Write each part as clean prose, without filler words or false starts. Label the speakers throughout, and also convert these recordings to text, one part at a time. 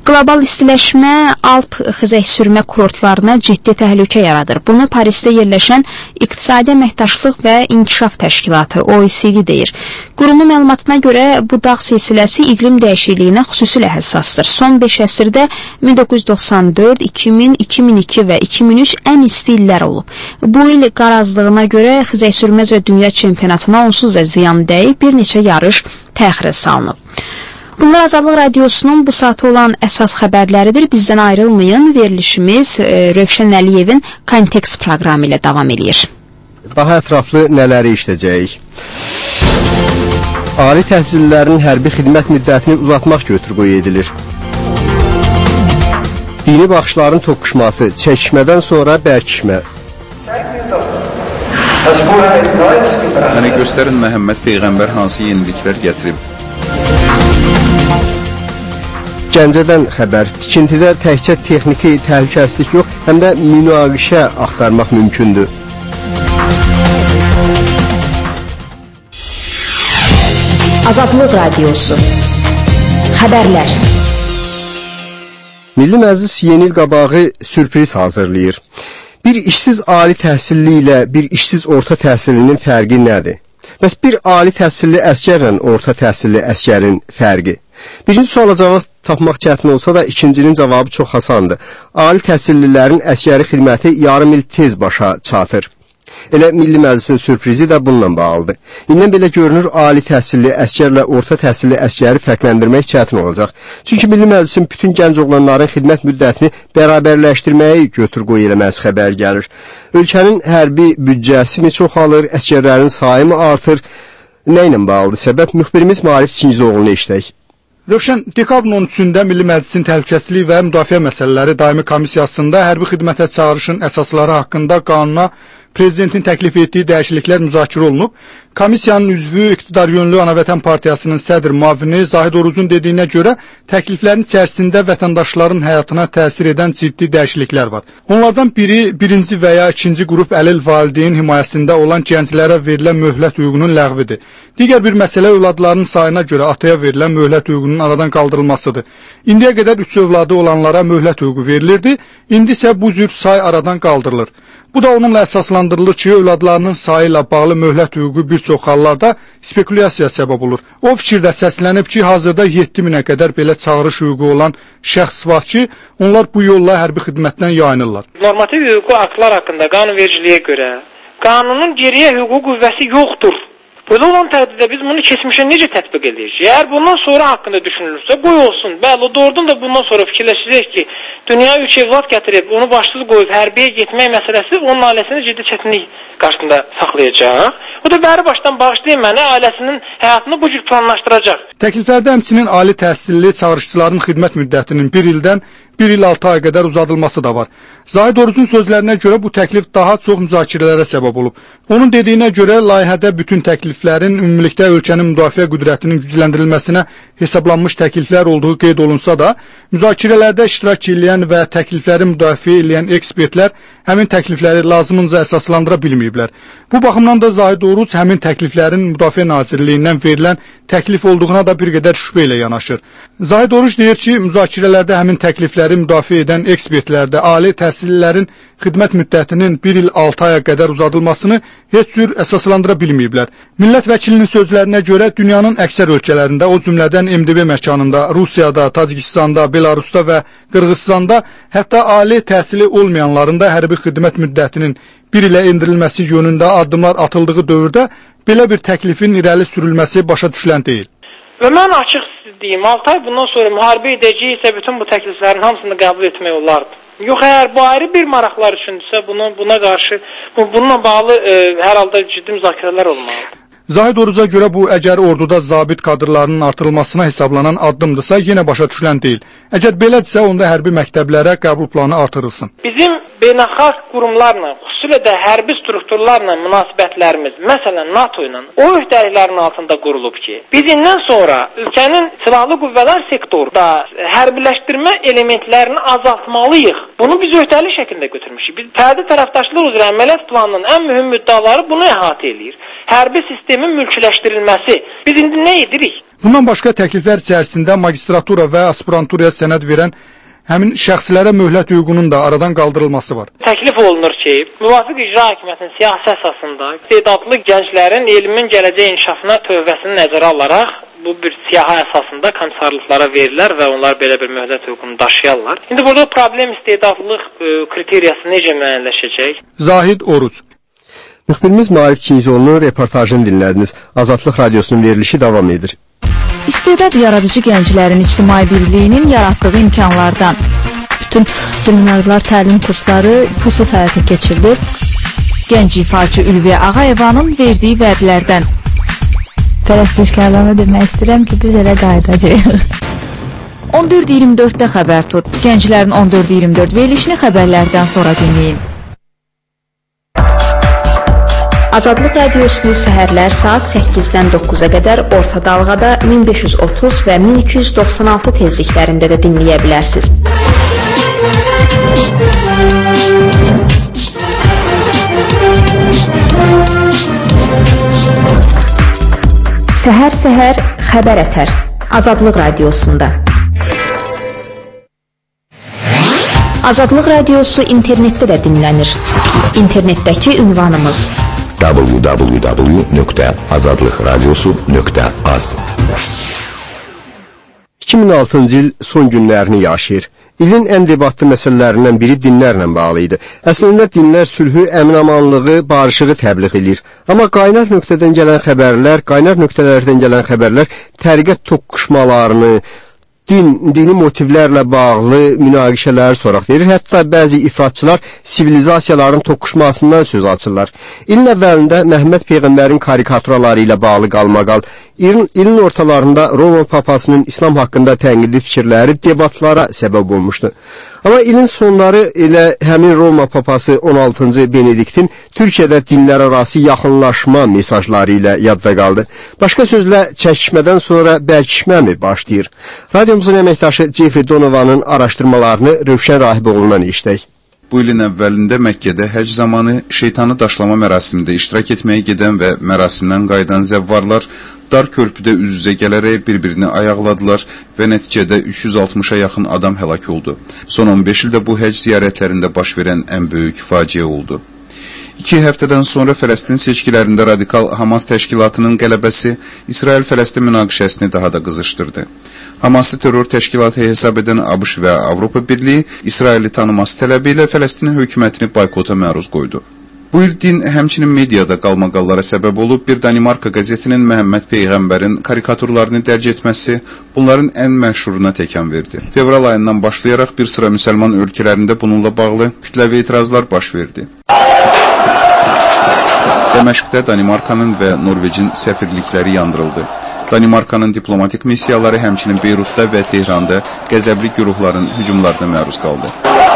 Speaker 1: Qlobal istiləşmə Alp xizək sürmə kurortlarına ciddi təhlükə yaradır. Bunu Parisdə yerləşən İqtisadi Əməkdaşlıq və İnkişaf Təşkilatı OECD deyir. Qurumun məlumatına görə bu dağ silsiləsi iqlim dəyişikliyinə xüsusilə həssasdır. Son 5 əsrdə 1994, 2000, 2002 və 2003 ən isti illər olub. Bu il qar azlığına görə xizək sürmə üzrə dünya çempionatına onsuz da ziyan dəyib, bir neçə yarış təxirə salınıb. Bunlar Azadlıq Radiosunun bu saatı olan əsas xəbərləridir. Bizdən ayrılmayın. Verilişimiz Rövşən Əliyevin Kontekst proqramı ilə davam edir.
Speaker 2: Daha ətraflı nələri işləyəcəyik? Ali təhsillilərin hərbi xidmət müddətini uzatmaq götür-qoy edilir. Dini baxışların toqquşması, çəkişmədən sonra bərkişmə.
Speaker 3: Yəni göstərin Məhəmməd Peyğəmbər hansı yeniliklər gətirib.
Speaker 2: Gəncədən xəbər. Tikintidə təkcə texniki təhlükəsizlik yox, həm də münaqişə axtarmaq mümkündür.
Speaker 1: Azadlıq Radiosu. Xəbərlər.
Speaker 2: Milli Məclis yeni il qabağı sürpriz hazırlayır. Bir işsiz ali təhsilli ilə bir işsiz orta təhsillinin fərqi nədir? Bəs bir ali təhsilli əsgərlə orta təhsilli əsgərin fərqi? Birinci suala cavab tapmaq çətin olsa da ikincinin cavabı çox asandır. Ali təhsillilərin əsgəri xidməti yarım il tez başa çatır. Elə Milli Məclisin sürprizi də bununla bağlıdır. İndən belə görünür, ali təhsilli əsgərlə orta təhsilli əsgəri fərqləndirmək çətin olacaq. Çünki Milli Məclisin bütün gənc oğlanların xidmət müddətini bərabərləşdirməyi götür-qoy eləməsi xəbər gəlir. Ölkənin hərbi büdcəsi mi çoxalır, əsgərlərin sayı mı artır? Nə ilə bağlıdır səbəb? Müxbirimiz Maarif Çingizoğlu'nu eşidək.
Speaker 4: Rövşən, dekabrın 13-də Milli Məclisin Təhlükəsizlik və Müdafiə Məsələləri Daimi Komissiyasında hərbi xidmətə çağırışın əsasları haqqında qanuna Prezidentin təklif etdiyi dəyişikliklər müzakirə olunub. Komissiyanın üzvü İqtidar Yönlü Anavətən Partiyasının sədr müavini Zahid Orucun dediyinə görə təkliflərin içərisində vətəndaşların həyatına təsir edən ciddi dəyişikliklər var. Onlardan biri birinci və ya ikinci qrup əlil valideyn himayəsində olan gənclərə verilən möhlət hüququnun ləğvidir. Digər bir məsələ övladlarının sayına görə ataya verilən möhlət hüququnun aradan qaldırılmasıdır. İndiyə qədər 3 övladı olanlara möhlət hüququ verilirdi, indi isə bu cür say aradan qaldırılır. Bu da onunla əsaslandırılır ki, övladlarının sayı ilə bağlı möhlət hüququ bir çox hallarda spekulyasiya səbəb olur. O fikirdə səslənib ki, hazırda 7000-ə qədər belə çağırış hüququ olan şəxs var ki, onlar bu yolla hərbi xidmətdən yayınırlar.
Speaker 5: Normativ hüquqi aktlar haqqında qanunvericiliyə görə qanunun geriyə hüquqi qüvvəsi yoxdur. Böyle olan təqdirdə biz bunu keçmişə necə tətbiq edirik? Eğer bundan sonra haqqında düşünülürsə, qoy olsun. Bəli, doğrudan da bundan sonra fikirləşəcək ki, dünya 3 evlad gətirib, onu başsız qoyub hərbiyə getmək məsələsi onun ailəsini ciddi çətinlik qarşısında saxlayacaq. O da bəri başdan bağışlayın mənə, ailəsinin həyatını bu cür planlaşdıracaq.
Speaker 4: Təkliflərdə həmçinin ali təhsilli çağırışçıların xidmət müddətinin 1 ildən 1 il 6 ay qədər uzadılması da var. Zahid Orucun sözlərinə görə bu təklif daha çox müzakirələrə səbəb olub. Onun dediyinə görə layihədə bütün təkliflərin ümumilikdə ölkənin müdafiə qüdrətinin gücləndirilməsinə hesablanmış təkliflər olduğu qeyd olunsa da, müzakirələrdə iştirak edən və təklifləri müdafiə edən ekspertlər həmin təklifləri lazımınca əsaslandıra bilməyiblər. Bu baxımdan da Zahid Oruc həmin təkliflərin Müdafiə Nazirliyindən verilən təklif olduğuna da bir qədər şübhə ilə yanaşır. Zahid Oruc deyir ki, müzakirələrdə həmin təklifləri müdafiə edən ekspertlərdə ali təhsillilərin xidmət müddətinin 1 il 6 aya qədər uzadılmasını heç cür əsaslandıra bilməyiblər. Millət vəkilinin sözlərinə görə dünyanın əksər ölkələrində, o cümlədən MDB məkanında, Rusiyada, Tacikistanda, Belarusda və Qırğızstanda, hətta ali təhsili olmayanların da hərbi xidmət müddətinin 1 ilə endirilməsi yönündə addımlar atıldığı dövrdə belə bir təklifin irəli sürülməsi başa düşülən deyil.
Speaker 5: Və mən açıq deyim, 6 ay bundan sonra müharibə edəcəksə bütün bu təkliflərin hamısını qəbul etmək olardı. Yox, əgər bu ayrı bir maraqlar üçündürsə, buna qarşı, bununla bağlı hər halda ciddi müzakirələr olmalıdır.
Speaker 4: Zahid Oruca görə bu, əgər orduda zabit kadrlarının artırılmasına hesablanan addımdırsa, yenə başa düşülən deyil. Əgər belədirsə, onda hərbi məktəblərə qəbul planı artırılsın.
Speaker 5: Bizim beynəlxalq qurumlarla, xüsusilə də hərbi strukturlarla münasibətlərimiz, məsələn NATO ilə o öhdəliklərin altında qurulub ki, biz indən sonra ölkənin silahlı qüvvələr sektorunda hərbiləşdirmə elementlərini azaltmalıyıq. Bunu biz öhdəlik şəklində götürmüşük. Biz fərdi tərəfdaşlıq üzrə əməliyyat planının ən mühüm müddəaları bunu əhatə eləyir. hərbi sistemin mülkiləşdirilməsi. Biz indi nə edirik?
Speaker 4: Bundan başqa təkliflər içərisində magistratura və aspiranturaya sənəd verən həmin şəxslərə möhlət hüququnun da aradan qaldırılması var.
Speaker 5: Təklif olunur ki, müvafiq icra hakimiyyətinin siyasi əsasında istedadlı gənclərin elmin gələcək inkişafına tövbəsini nəzərə alaraq bu bir siyahı əsasında komissarlıqlara verirlər və onlar belə bir möhlət hüququnu daşıyarlar. İndi burada problem istedadlılıq kriteriyası necə müəyyənləşəcək?
Speaker 4: Zahid Oruc.
Speaker 2: Müxbirimiz Maarif Çinzoğlu'nun reportajını dinlədiniz. Azadlıq Radyosu'nun verilişi davam edir.
Speaker 6: İstedad yaradıcı gənclərin ictimai birliyinin yaratdığı imkanlardan bütün seminarlar, təlim kursları pulsuz həyata keçirilir. Gənc ifaçı Ülviyə Ağayevanın verdiyi vədlərdən
Speaker 7: Pərəstişkarlarına demək istəyirəm ki, biz elə qayıdacağıq.
Speaker 6: 14-24-də xəbər tut. Gənclərin 14-24 verilişini xəbərlərdən sonra dinləyin.
Speaker 1: Azadlıq Radiosunu səhərlər saat 8-dən 9-a qədər orta dalğada 1530 və 1296 tezliklərində də dinləyə bilərsiniz. Səhər-səhər xəbər ətər. Azadlıq Radiosunda. Azadlıq Radiosu internetdə də dinlənir. İnternetdəki ünvanımız
Speaker 8: www.azadlıqradiosu.az
Speaker 2: 2006-cı il son günlərini yaşayır. İlin ən debatlı məsələlərindən biri dinlərlə bağlı idi. Əslində dinlər sülhü, əmin-amanlığı, barışığı təbliğ edir. Amma qaynar nöqtələrdən gələn xəbərlər təriqət toqquşmalarını, dini motivlərlə bağlı münaqişələri soraq verir. Hətta bəzi ifratçılar sivilizasiyaların toqquşmasından söz açırlar. İlin əvvəlində Məhəmməd Peyğəmbərin karikaturaları ilə bağlı qalmaqal, ilin ortalarında Roma papasının İslam haqqında tənqidi fikirləri debatlara səbəb olmuşdu. Amma ilin sonları elə həmin Roma papası 16-cı Benediktin Türkiyədə dinlər arası yaxınlaşma mesajları ilə yadda qaldı. Başqa sözlə, çəkişmədən sonra bərkişmə mi başlayır? Radyomuzun əməkdaşı Jeffrey Donovanın araşdırmalarını Rövşən Rahiboğlu'ndan eşitək.
Speaker 3: Bu ilin əvvəlində Məkkədə həcc zamanı şeytanı daşlama mərasimində iştirak etməyə gedən və mərasimdən qayıdan zəvvarlar dar körpüdə üz-üzə gələrək bir-birini ayaqladılar və nəticədə 360-a yaxın adam həlak oldu. Son 15 ildə bu həcc ziyarətlərində baş verən ən böyük faciə oldu. 2 həftədən sonra Fələstin seçkilərində radikal Hamas təşkilatının qələbəsi İsrail-Fələstin münaqişəsini daha da qızışdırdı. Haması terror təşkilatı hesab edən ABŞ və Avropa Birliyi İsraili tanıması tələbi ilə Fələstin hökumətini boykota məruz qoydu. Bu il din həmçinin mediada qalmaqallara səbəb olub. Bir Danimarka qəzetinin Məhəmməd Peyğəmbərin karikaturlarını dərc etməsi bunların ən məşhuruna təkan verdi. Fevral ayından başlayaraq bir sıra müsəlman ölkələrində bununla bağlı kütləvi etirazlar baş verdi. Dəməşqdə Danimarkanın və Norvecin səfirlikləri yandırıldı. Danimarkanın diplomatik missiyaları həmçinin Beyrutda və Tehranda qəzəbli güruhların hücumlarına məruz qaldı.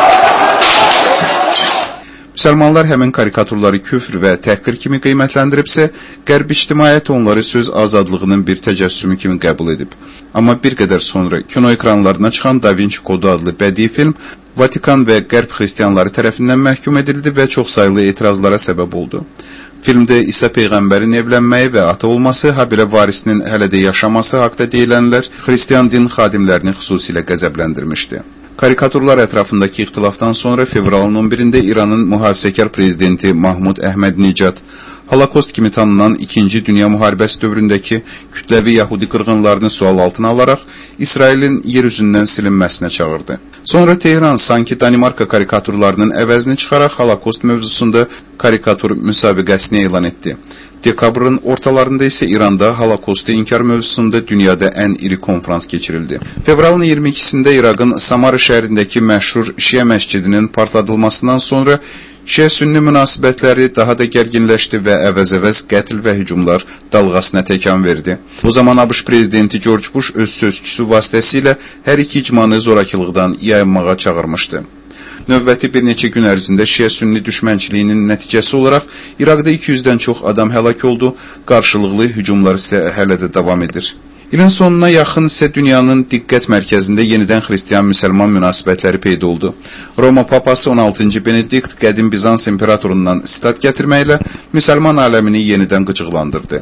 Speaker 3: Müsəlmanlar həmin karikaturları küfr və təhqir kimi qiymətləndiribsə, qərb ictimaiyyəti onları söz azadlığının bir təcəssümü kimi qəbul edib. Amma bir qədər sonra kino ekranlarına çıxan Da Vinci Kodu adlı bədii film Vatikan və qərb xristianları tərəfindən məhkum edildi və çoxsaylı etirazlara səbəb oldu. Filmdə İsa Peyğəmbərin evlənməyi və ata olması, habelə varisinin hələ də yaşaması haqda deyilənlər xristian din xadimlərini xüsusilə qəzəbləndirmişdi. Karikaturlar ətrafındakı ixtilafdan sonra fevralın 11-də İranın mühafizəkar prezidenti Mahmud Əhməd-Nicad Holokost kimi tanınan 2-ci Dünya müharibəsi dövründəki kütləvi Yahudi qırğınlarını sual altına alaraq İsrailin yer üzündən silinməsinə çağırdı. Sonra Tehran sanki Danimarka karikaturlarının əvəzini çıxaraq Holokost mövzusunda karikatur müsabiqəsini elan etdi. Dekabrın ortalarında isə İranda Holokostu inkar mövzusunda dünyada ən iri konferans keçirildi. Fevralın 22-sində İraqın Samara şəhərindəki məşhur Şiə məscidinin partladılmasından sonra Şiə-Sünni münasibətləri daha da gərginləşdi və əvəz-əvəz qətl və hücumlar dalğasına təkan verdi. O zaman ABŞ prezidenti George Bush öz sözçüsü vasitəsilə hər iki icmanı zorakılıqdan yayınmağa çağırmışdı. Növbəti bir neçə gün ərzində Şiə-Sünni düşmənçiliyinin nəticəsi olaraq İraqda 200-dən çox adam həlak oldu, qarşılıqlı hücumlar isə hələ də davam edir. İlin sonuna yaxın isə dünyanın diqqət mərkəzində yenidən xristiyan-müsəlman münasibətləri peyda oldu. Roma papası 16-cı Benedikt qədim Bizans imperatorundan sitat gətirməklə müsəlman aləmini yenidən qıcıqlandırdı.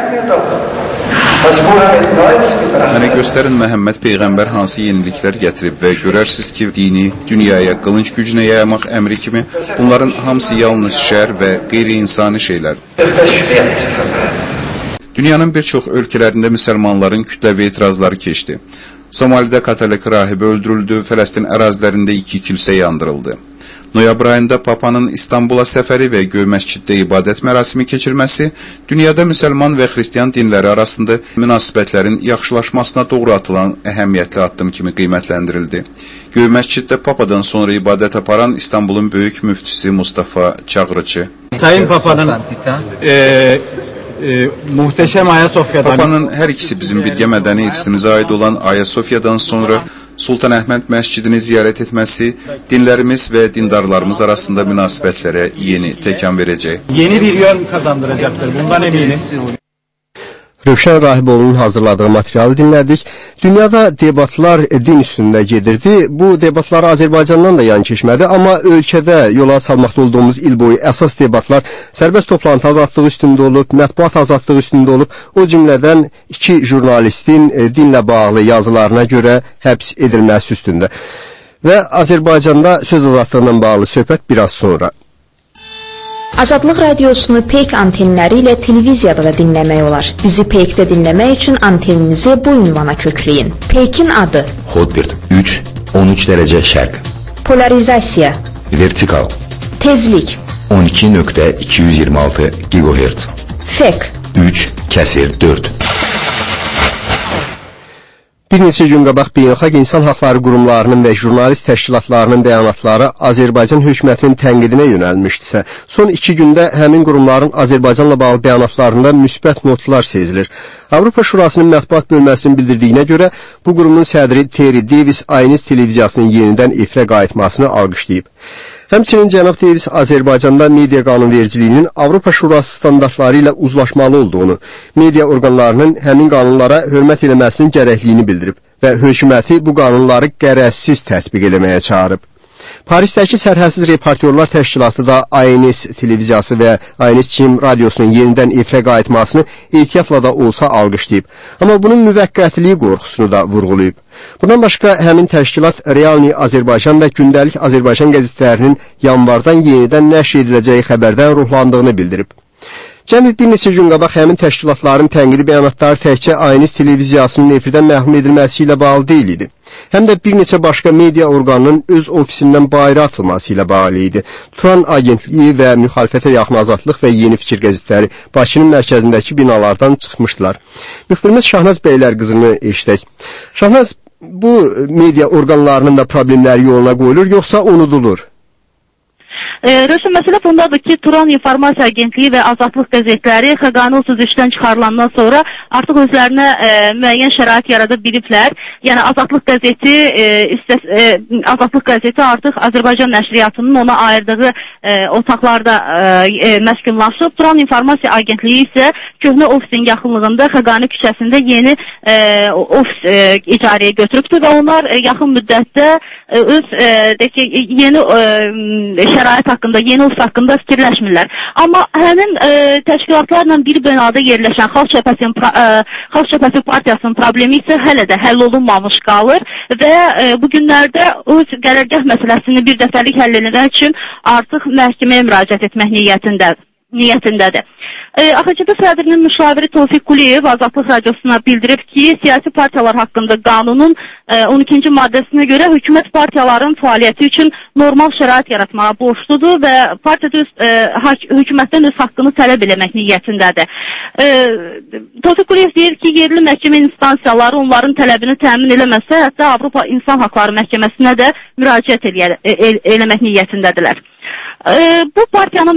Speaker 3: Mənə göstərin Məhəmməd Peyğəmbər hansı yeniliklər gətirib və görərsiniz ki, dini dünyaya qılınc gücünə yayamaq əmri kimi bunların hamısı yalnız şər və qeyri-insani şeylərdir. Dünyanın bir çox ölkələrində müsəlmanların kütləvi etirazları keçdi. Somalidə katolik rahibi öldürüldü, Fələstin ərazilərində 2 kilsə yandırıldı. Noyabr ayında Papanın İstanbula səfəri və Göy məsciddə ibadət mərasimi keçirməsi dünyada müsəlman və xristiyan dinləri arasında münasibətlərin yaxşılaşmasına doğru atılan əhəmiyyətli addım kimi qiymətləndirildi. Göy məsciddə Papadan sonra ibadət aparan İstanbulun böyük müftisi Mustafa Çağrıcı.
Speaker 8: Sayın Papanın muhteşem Ayasofya'dan...
Speaker 3: Papanın hər ikisi bizim birgə mədəni irsimizə aid olan Ayasofyadan sonra Sultan Əhməd məscidini ziyarət etməsi dinlərimiz və dindarlarımız arasında münasibətlərə yeni təkan verəcək.
Speaker 8: Yeni bir yön kazandıracaktır. Bundan eminim.
Speaker 2: Rövşən Rahiboğlu'nun hazırladığı materialı dinlədik. Dünyada debatlar din üstündə gedirdi. Bu debatlar Azərbaycandan da yan keçmədi, amma ölkədə yola salmaqda olduğumuz il boyu əsas debatlar sərbəst toplantı azadlığı üstündə olub, mətbuat azadlığı üstündə olub. O cümlədən 2 jurnalistin dinlə bağlı yazılarına görə həbs edilməsi üstündə. Və Azərbaycanda söz azadlığından bağlı söhbət biraz sonra.
Speaker 1: Azadlıq radiosunu Peyk antenləri ilə televiziyada da dinləmək olar. Bizi Peykdə dinləmək üçün anteninizi bu ünvana kökləyin. Peykin adı
Speaker 9: Hotbird 3, 13 dərəcə şərq.
Speaker 1: Polarizasiya
Speaker 9: Vertikal.
Speaker 1: Tezlik
Speaker 9: 12.226 GHz.
Speaker 1: Fek
Speaker 9: 3/4.
Speaker 2: Bir neçə gün qabaq beynəlxalq insan haqları qurumlarının və jurnalist təşkilatlarının bəyanatları Azərbaycan hökumətinin tənqidinə yönəlmişdisə, son 2 gündə həmin qurumların Azərbaycanla bağlı bəyanatlarında müsbət notlar sezilir. Avropa Şurasının mətbuat bölməsinin bildirdiyinə görə bu qurumun sədri Terry Davis Ayniz televiziyasının yenidən efirə qayıtmasını alqışlayıb. Həmçinin cənab Davis Azərbaycanda media qanunvericiliyinin Avropa Şurası standartları ilə uzlaşmalı olduğunu, media orqanlarının həmin qanunlara hörmət eləməsinin gərəkliyini bildirib və hökuməti bu qanunları qərəzsiz tətbiq eləməyə çağırıb. Parisdəki Sərhədsiz Reportyorlar Təşkilatı da ANS televiziyası və ANS Çim radiosunun yenidən efirə qayıtmasını ehtiyatla da olsa alqışlayıb. Amma bunun müvəqqətiliyi qorxusunu da vurğulayıb. Bundan başqa həmin təşkilat Realni Azərbaycan və Gündəlik Azərbaycan qəzetlərinin yanvardan yenidən nəşr ediləcəyi xəbərdən ruhlandığını bildirib. Cəmi bir neçə gün qabaq həmin təşkilatların tənqidi bəyanatları təkcə ANS televiziyasının efirdən məhrum edilməsi ilə bağlı deyil idi. Həm də bir neçə başqa media orqanının öz ofisindən bayıra atılması ilə bağlı idi. Turan Agentliyi və Müxalifətə Yaxın Azadlıq və Yeni Fikir qəzetləri Bakının mərkəzindəki binalardan çıxmışdılar. Müxbirimiz Şahnaz Beylər qızını eşidək. Şahnaz, bu media orqanlarının da problemləri yoluna qoyulur, yoxsa unudulur?
Speaker 10: Rövşən, məsələ bundadır ki, Turan İnformasiya Agentliyi və Azadlıq qəzetləri qanunsuz işdən çıxarılandan sonra artıq özlərinə müəyyən şərait yarada biliblər. Yəni Azadlıq qəzeti artıq Azərbaycan nəşriyyatının ona ayırdığı otaqlarda məskunlaşıb. Turan İnformasiya Agentliyi isə köhnə ofisin yaxınlığında Xəqani küçəsində yeni ofis icarəyə götürübdür və onlar yaxın müddətdə öz yeni şərait haqqında, yeni ofis haqqında fikirləşmirlər. Amma həmin təşkilatlarla bir binada yerləşən Xalq Cəbhəsi Partiyasının problemi isə hələ də həll olunmamış qalır və bu günlərdə öz qərargah məsələsini bir dəfəlik həll etmək üçün artıq məhkəməyə müraciət etmək niyyətindədir. AXC sədrinin müşaviri Tofiq Quliyev Azadlıq radiosuna bildirib ki, siyasi partiyalar haqqında qanunun 12-ci maddəsinə görə hökumət partiyaların fəaliyyəti üçün normal şərait yaratmağa borcludur və partiya hökumətdən öz haqqını tələb eləmək niyyətindədir. Tofiq Quliyev deyir ki, yerli məhkəmə instansiyaları onların tələbini təmin eləməsə, hətta Avropa İnsan Haqları Məhkəməsinə də müraciət eləmək niyyətindədirlər. Bu partiyanın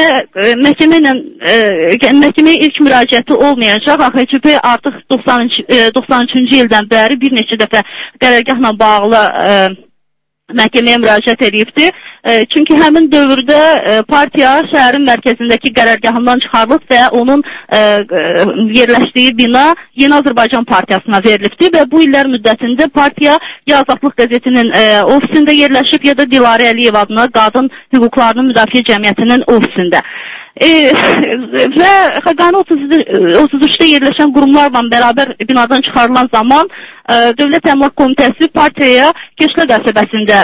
Speaker 10: məhkəməyə ilk müraciəti olmayacaq. AXC artıq 93-cü ildən bəri bir neçə dəfə qərargahla bağlı məhkəməyə müraciət edibdir Çünki həmin dövrdə partiya şəhərin mərkəzindəki qərargahından çıxarılıb və onun yerləşdiyi bina Yeni Azərbaycan Partiyasına verilibdi və bu illər müddətində partiya ya Azadlıq qəzetinin ofisində yerləşib, ya da Dilarə Əliyev adına Qadın Hüquqlarının Müdafiə Cəmiyyətinin ofisində. Və Xəqani 33-də yerləşən qurumlarla bərabər binadan çıxarılan zaman Dövlət Əmlak Komitəsi partiyaya Keçlə qəsəbəsində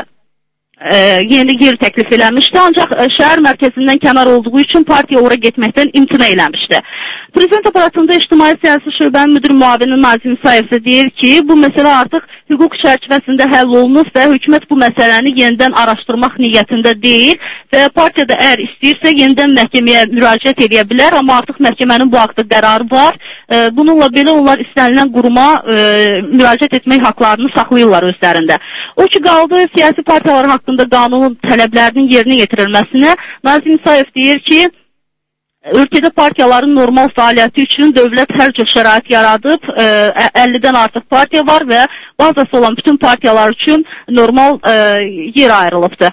Speaker 10: yeni yer təklif eləmişdi, ancaq şəhər mərkəzindən kənar olduğu üçün partiya ora getməkdən imtina eləmişdi. Prezident aparatında İctimai Siyasi Şöbənin müdür müavini Nazim İsayev deyir ki, bu məsələ artıq hüquq çərçivəsində həll olunub və hökumət bu məsələni yenidən araşdırmaq niyyətində deyil və partiyada əgər istəyirsə yenidən məhkəməyə müraciət edə bilər, amma artıq məhkəmənin bu haqda qərarı var. Bununla belə onlar istənilən quruma müraciət etmək haqlarını saxlayırlar özlərində. O ki, qaldı siyasi partiyalar haqqında qanunun tələblərinin yerinə yetirilməsinə. Nazim İsayev deyir ki, ölkədə partiyaların normal fəaliyyəti üçün dövlət hər cür şərait yaradıb, 50-dən artıq partiya var və bazası olan bütün partiyalar üçün normal yer ayrılıbdır.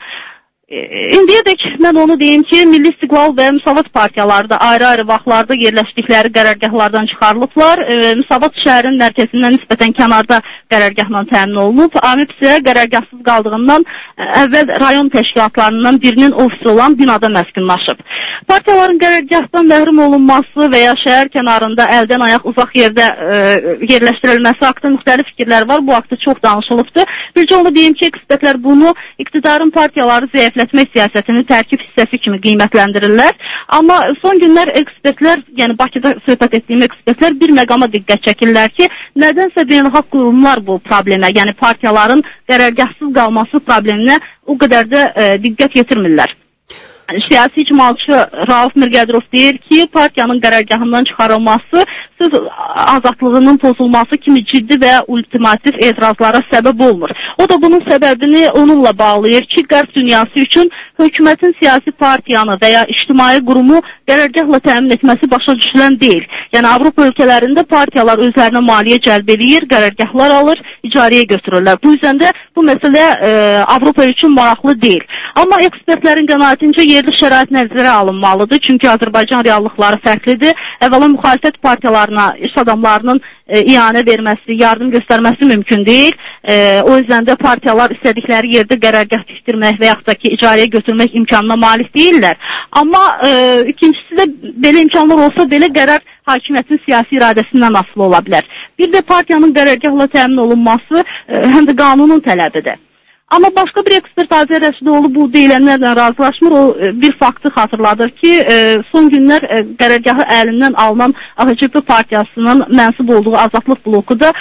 Speaker 10: İndiyədək mən onu deyim ki, Milli İstiqlal və Müsavat partiyaları da ayrı-ayrı vaxtlarda yerləşdikləri qərargahlardan çıxarılıblar. Müsavat şəhərin mərkəzindən nisbətən kənarda qərargahla təmin olunub. AMİP isə qərargahsız qaldığından əvvəl rayon təşkilatlarından birinin ofisi olan binada məskunlaşıb. Partiyaların qərargahdan məhrum olunması və ya şəhər kənarında əldən ayaq uzaq yerdə yerləşdirilməsi haqqında müxtəlif fikirlər var. Bu haqda çox danışılıbdır. Bircə onu deyim ki, ekspertlər bunu iqtidarın partiyaları zəiflətmək siyasətinin tərkib hissəsi kimi qiymətləndirirlər. Amma son günlər ekspertlər, yəni Bakıda söhbət etdiyim ekspertlər bir məqama diqqət çəkirlər ki, nədənsə beynəlxalq qurumlar bu problemə, yəni partiyaların qərargahsız qalması probleminə o qədər də diqqət yetirmirlər. Siyasi icmalçı Rauf Mirqədirov deyir ki, partiyanın qərargahından çıxarılması söz azadlığının pozulması kimi ciddi və ultimativ etirazlara səbəb olmur. O da bunun səbəbini onunla bağlayır ki, Qərb dünyası üçün hökumətin siyasi partiyanı və ya ictimai qurumu qərargahla təmin etməsi başa düşülən deyil. Yəni Avropa ölkələrində partiyalar özlərinə maliyyə cəlb edir, qərargahlar alır, icarəyə götürürlər. Bu yüzden də bu məsələ Avropa üçün maraqlı deyil. Amma ekspertlərin qənaətincə yerli şərait nəzərə alınmalıdır. Çünki Azərbaycan reallıqları fərqlidir. Əvvəla müxalifət partiyalarına iş adamlarının iyanə verməsi, yardım göstərməsi mümkün deyil. O yüzden də partiyalar istədikləri yerdə qərargah tikdirmək və yaxud da ki, icarəyə götürmək imkanına malik deyirlər. Amma ikincisi də belə imkanlar olsa belə qərar hakimiyyətin siyasi iradəsindən asılı ola bilər. Bir də partiyanın qərargahla təmin olunması həm də qanunun tələbidir. Amma başqa bir ekspert Azər Rəşidoğlu bu deyilənlərlə razılaşmır. O bir faktı xatırladır ki, son günlər qərargahı əlindən alınan AXCP partiyasının mənsub olduğu Azadlıq bloku da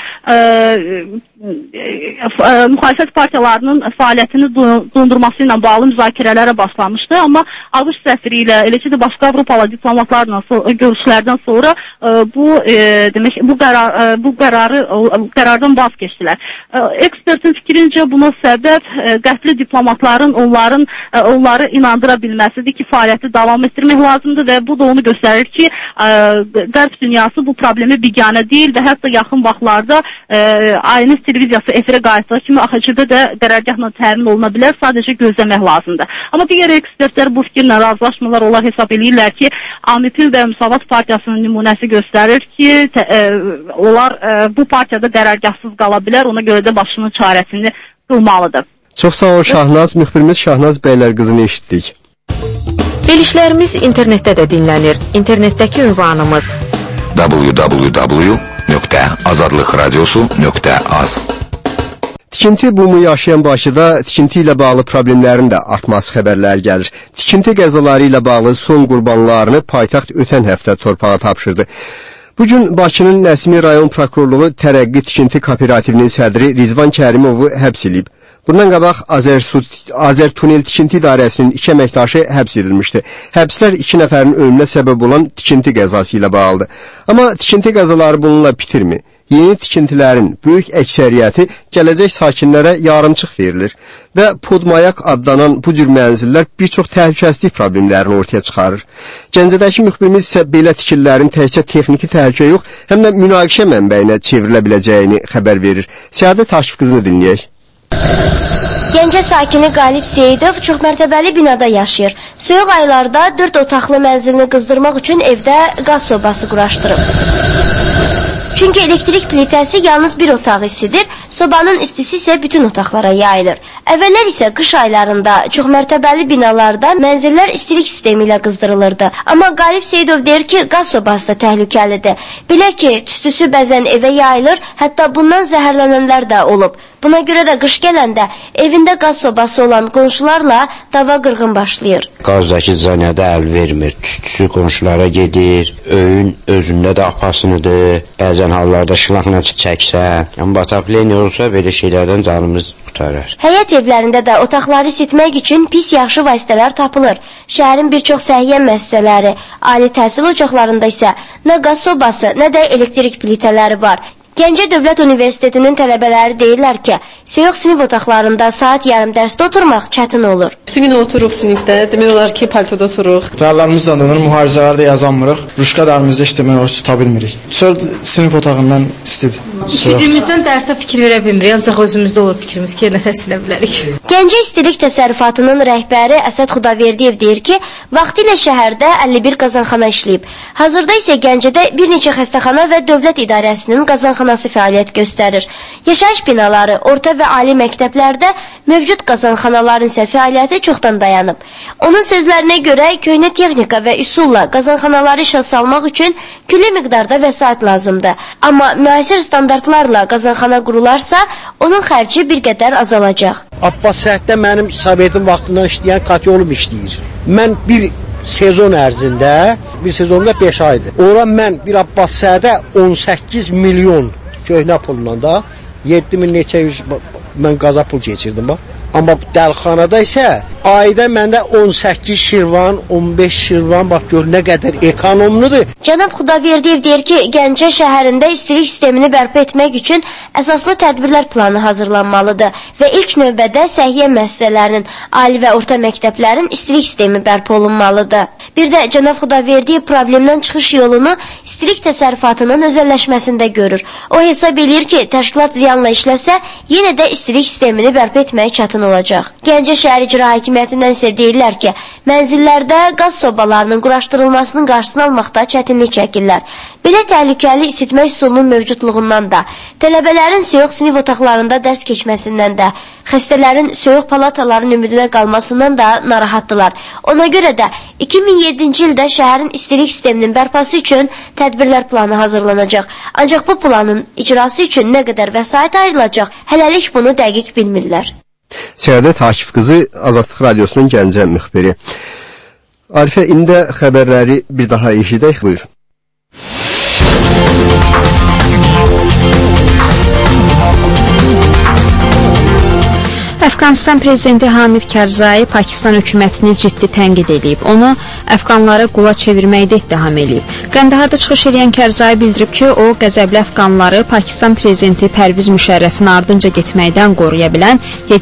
Speaker 10: müxalifət partiyalarının fəaliyyətini dondurması ilə bağlı müzakirələrə başlamışdı. Amma ABŞ səfiri ilə, eləcə də başqa Avropalı diplomatlarla görüşlərdən sonra bu qərardan vaz keçdilər. Ekspertin fikrincə buna səbəb qəfli diplomatların onları inandıra bilməsidir ki, fəaliyyəti davam etdirmək lazımdır və bu da onu göstərir ki, Qərb dünyası bu problemi biganə deyil və hətta yaxın vaxtlarda ANS televiziyası efirə qayıtdığı kimi AXCP də qərargahla təmin oluna bilər, sadəcə gözləmək lazımdır. Amma digər ekspertlər bu fikirlə razılaşmırlar, onlar hesab edirlər ki, AMİP-in və Müsavat partiyasının nümunəsi göstərir ki, onlar bu partiyada qərargahsız qala bilər, ona görə də başının çarəsini qılmalıdır.
Speaker 2: Çox sağ ol Şahnaz, müxbirimiz Şahnaz Bəylərqızını eşitdik.
Speaker 11: Verilişlərimiz internetdə də dinlənir. İnternetdəki ünvanımız www.azadlıqradiosu.az.
Speaker 2: Tikinti bumu yaşayan Bakıda tikinti ilə bağlı problemlərin də artması xəbərlər gəlir. Tikinti qəzaları ilə bağlı son qurbanlarını paytaxt ötən həftə torpağa tapşırdı. Bugün Bakının Nəsimi rayon prokurorluğu Tərəqqi Tikinti Kooperativinin sədri Rizvan Kərimovu həbs edib. Bundan qabaq Azərtunel Tikinti İdarəsinin 2 əməkdaşı həbs edilmişdi. Həbslər 2 nəfərin ölümünə səbəb olan tikinti qəzası ilə bağlıdır. Amma tikinti qəzaları bununla bitirmi? Yeni tikintilərin böyük əksəriyyəti gələcək sakinlərə yarımçıq verilir və podmayak adlanan bu cür mənzillər bir çox təhlükəsizlik problemlərini ortaya çıxarır. Gəncədəki müxbirimiz isə belə tikililərin təkcə texniki təhlükə yox, həm də münaqişə mənbəyinə çevrilə biləcəyini xəbər verir. Səadət Aşif qızını dinləyək.
Speaker 12: Gəncə sakini Qalib Seyidov çoxmərtəbəli binada yaşayır. Soyuq aylarda 4 otaqlı mənzilini qızdırmaq üçün evdə qaz sobası quraşdırıb. Çünki elektrik plitəsi yalnız bir otağı isidir, sobanın istisi isə bütün otaqlara yayılır. Əvvəllər isə qış aylarında çoxmərtəbəli binalarda mənzillər istilik sistemi ilə qızdırılırdı. Amma Qalib Seyidov deyir ki, qaz sobası da təhlükəlidir. Belə ki, tüstüsü bəzən evə yayılır, hətta bundan zəhərlənənlər də olub. Buna görə də qış gələndə evində qaz sobası olan qonşularla dava qırğın başlayır.
Speaker 13: Qazdakı zanədə əl vermir, tüstüsü qonşulara gedir, öyün özündə də apasınıdır, bəzən hallarda şılaqla çəksən, amma batapleniya olsa belə şeylərdən canımız qurtarır.
Speaker 12: Həyət evlərində də otaqları isitmək üçün pis yaxşı vasitələr tapılır. Şəhərin bir çox səhiyyə müəssisələri, ali təhsil ocaqlarında isə nə qaz sobası, nə də elektrik plitələri var. Gəncə Dövlət Universitetinin tələbələri deyirlər ki, soyuq sinif otaqlarında saat yarım dərsdə oturmaq çətin olur.
Speaker 14: Bütün gün oturuq sinifdə, demək olar ki, paltoda oturuq.
Speaker 15: Qütalarımız da donur, mühafizələrdə yazanmırıq, ruşkalarımızda işləmək olar tuta bilmirik. Çöl sinif otağından istidir.
Speaker 14: İstədiyimizdən dərsə fikir verə bilmirik, ancaq özümüzdə olur fikrimiz ki, nə təhsilə bilərik.
Speaker 12: Gəncə İstilik Təsərrüfatının rəhbəri Əsəd Xudaverdiyev deyir ki, vaxtilə şəhərdə 51 qazanxana işləyib. Hazırda isə Gəncədə bir neçə xəstəxana və dövlət idarəsinin qazanxanası fəaliyyət göstərir. Yaşayış binaları, orta və ali məktəblərdə mövcud qazanxanaların isə fəaliyyəti çoxdan dayanıb. Onun sözlərinə görə köhnə texnika və üsulla qazanxanaları işə salmaq üçün külli miqdarda vəsait lazımdır. Amma müasir standartlarla qazanxana qurularsa, onun xərci bir qədər azalacaq.
Speaker 16: Abbas Səhətdə mənim Sovetin vaxtından işləyən katyolum işləyir. Mən bir sezon ərzində, bir sezonda 5 aydır. Ora mən bir Abbas Səhətdə 18 milyon köhnə pulla da 7000 neçə mən qaza pul keçirdim bax. Amma dəlxanada isə ayda məndə 18 şirvan, 15 şirvan, bax gör nə qədər ekonomludur.
Speaker 12: Cənab Xudaverdiyev deyir ki, Gəncə şəhərində istilik sistemini bərpa etmək üçün əsaslı tədbirlər planı hazırlanmalıdır və ilk növbədə səhiyyə müəssisələrinin, ali və orta məktəblərin istilik sistemi bərpa olunmalıdır. Bir də Cənab Xudaverdiyev problemdən çıxış yolunu istilik təsərrüfatının özəlləşməsində görür. O hesab edir ki, təşkilat ziyanla işləsə, yenə də istilik sistemini bərpa etmək çətin olacaq. Gəncə şəhər icra hakimiyyətindən isə deyirlər ki, mənzillərdə qaz sobalarının quraşdırılmasının qarşısını almaqda çətinlik çəkirlər. Belə təhlükəli isitmə üsulunun mövcudluğundan da, tələbələrin soyuq sinif otaqlarında dərs keçməsindən də, xəstələrin soyuq palataların ümidinə qalmasından da narahatdılar. Ona görə də 2007-ci ildə şəhərin istilik sisteminin bərpası üçün tədbirlər planı hazırlanacaq. Ancaq bu planın icrası üçün nə qədər vəsait ayrılacaq, hələlik bunu dəqiq bilmirlər.
Speaker 2: Səadət Akif qızı Azadlıq Radiosunun Gəncə müxbiri. Arifə, indi xəbərləri bir daha eşidək, buyur.
Speaker 1: Əfqanistan prezidenti Hamid Karzai Pakistan hökumətini ciddi tənqid edib. Onu əfqanları qula çevirməkdə ittiham edib. Qəndaharda çıxış edən Karzai bildirib ki, o qəzəbli əfqanları Pakistan prezidenti Pərviz Müşərrəfin ardınca getməkdən qoruya bilən